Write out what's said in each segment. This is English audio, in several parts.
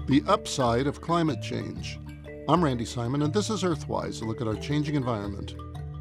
The upside of climate change. I'm Randy Simon, and this is Earthwise, a look at our changing environment.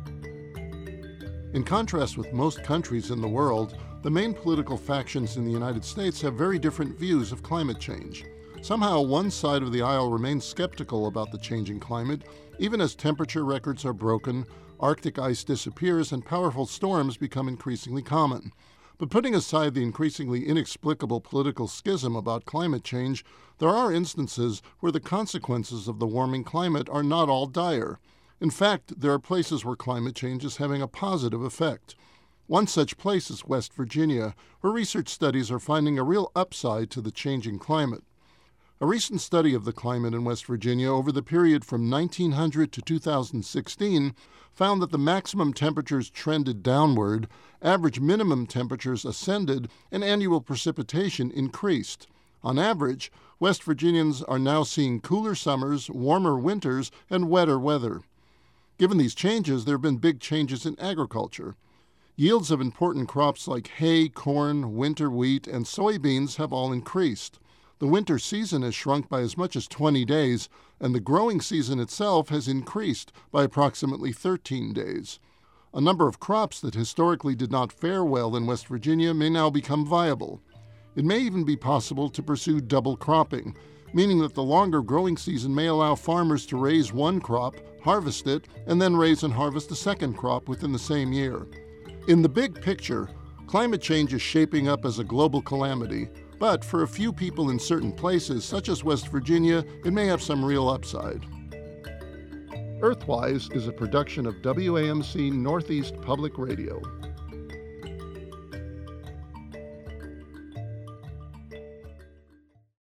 In contrast with most countries in the world, the main political factions in the United States have very different views of climate change. Somehow, one side of the aisle remains skeptical about the changing climate, even as temperature records are broken, Arctic ice disappears, and powerful storms become increasingly common. But putting aside the increasingly inexplicable political schism about climate change, there are instances where the consequences of the warming climate are not all dire. In fact, there are places where climate change is having a positive effect. One such place is West Virginia, where research studies are finding a real upside to the changing climate. A recent study of the climate in West Virginia over the period from 1900 to 2016 found that the maximum temperatures trended downward, average minimum temperatures ascended, and annual precipitation increased. On average, West Virginians are now seeing cooler summers, warmer winters, and wetter weather. Given these changes, there have been big changes in agriculture. Yields of important crops like hay, corn, winter wheat, and soybeans have all increased. The winter season has shrunk by as much as 20 days, and the growing season itself has increased by approximately 13 days. A number of crops that historically did not fare well in West Virginia may now become viable. It may even be possible to pursue double cropping, meaning that the longer growing season may allow farmers to raise one crop, harvest it, and then raise and harvest a second crop within the same year. In the big picture, climate change is shaping up as a global calamity, but for a few people in certain places, such as West Virginia, it may have some real upside. Earthwise is a production of WAMC Northeast Public Radio.